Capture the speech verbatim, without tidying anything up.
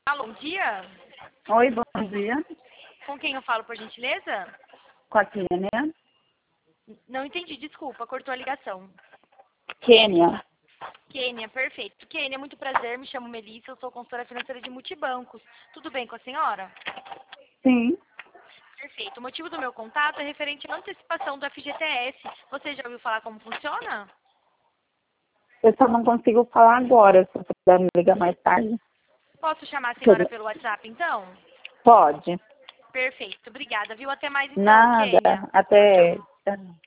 Alô, bom dia. Oi, bom dia. Com quem eu falo, por gentileza? Com a Kênia. Não entendi, desculpa, cortou a ligação. Kênia. Kênia, perfeito. Kênia, muito prazer, me chamo Melissa, eu sou consultora financeira de Multibancos. Tudo bem com a senhora? Sim. Perfeito. O motivo do meu contato é referente à antecipação do F G T S. Você já ouviu falar como funciona? Eu só não consigo falar agora, se você puder me ligar mais tarde. Posso chamar a senhora Tudo. pelo WhatsApp, então? Pode. Perfeito. Obrigada, viu? Até mais então, Nada. Kênia. Tchau, Até. tchau.